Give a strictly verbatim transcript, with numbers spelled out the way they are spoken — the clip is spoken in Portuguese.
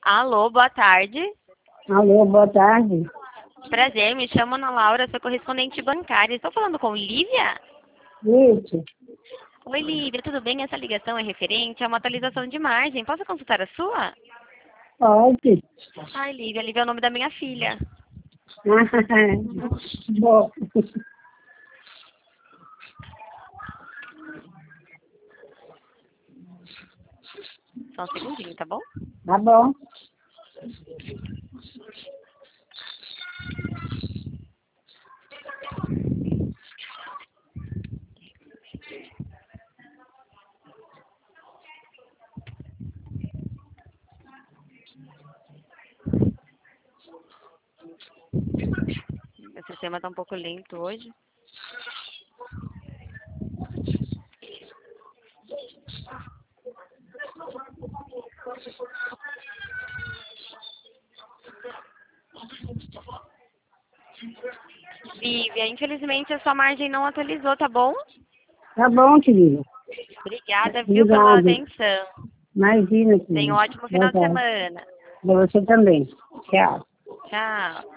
Alô, boa tarde. Alô, boa tarde. Prazer, me chamo Ana Laura, sou correspondente bancária. Estou falando com Lívia? Isso. Oi, Lívia, tudo bem? Essa ligação é referente a uma atualização de margem. Posso consultar a sua? Pode. Ai, Lívia, Lívia é o nome da minha filha. Bom. Só um segundinho, tá bom? Tá bom. Meu sistema está um pouco lento hoje. Lívia, infelizmente a sua margem não atualizou, tá bom? Tá bom, querida. Obrigada, viu, pela Obrigada. atenção. Imagina, querida. Tenha um ótimo Boa final de tarde. semana. Pra você também. Tchau. Tchau.